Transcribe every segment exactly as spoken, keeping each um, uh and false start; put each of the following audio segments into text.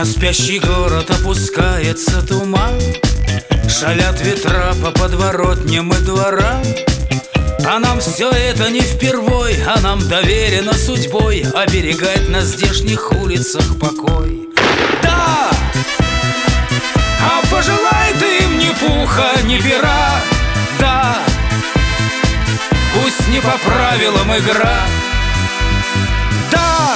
На спящий город опускается туман, шалят ветра по подворотням и дворам. А нам все это не впервой, а нам доверено судьбой оберегать на здешних улицах покой. Да! А пожелай ты им ни пуха, ни пера. Да! Пусть не по правилам игра. Да!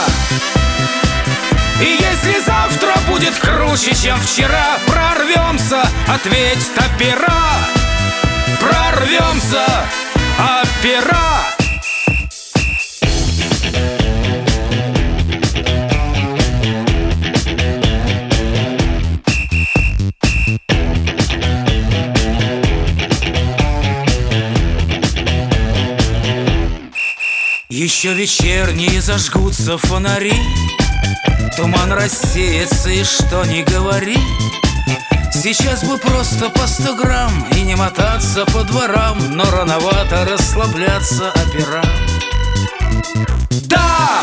И если завтра будет круче, чем вчера, прорвемся, ответь опера. Прорвемся, опера. Еще вечерние зажгутся фонари, туман рассеется, и что ни говори, сейчас бы просто по сто грамм и не мотаться по дворам, но рановато расслабляться опера. Да!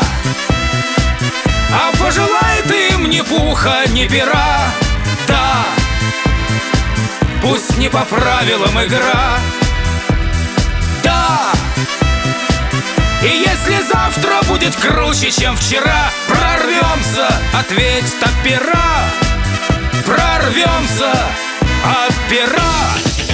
А пожелай ты им ни пуха, ни пера. Да! Пусть не по правилам игра. Да! И если завтра будет круче, чем вчера, прорвемся, ответь опера. Прорвемся, опера.